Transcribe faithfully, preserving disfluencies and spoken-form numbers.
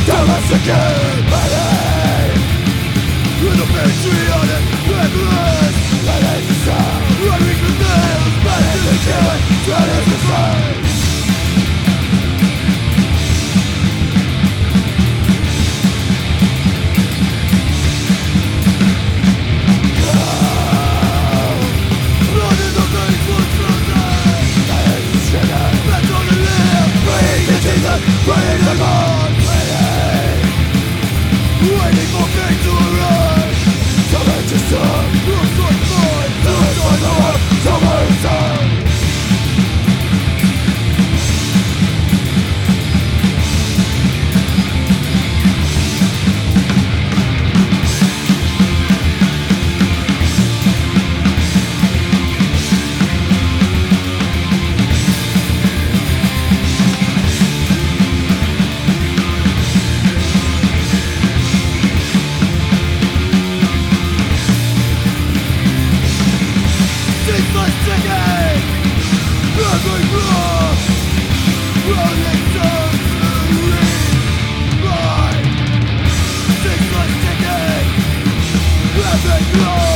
again, fighting with a patriotic reckless. That is the sound. Running the nails, that is the killing. That is the fight. Blood in the veins, blood frozen. That is the sugar. That's on the live. Breathe the Jesus, breathe the God. Waiting for fate to arrive. Somewhere to serve. Look on mine. Look on the world. Somewhere inside. Let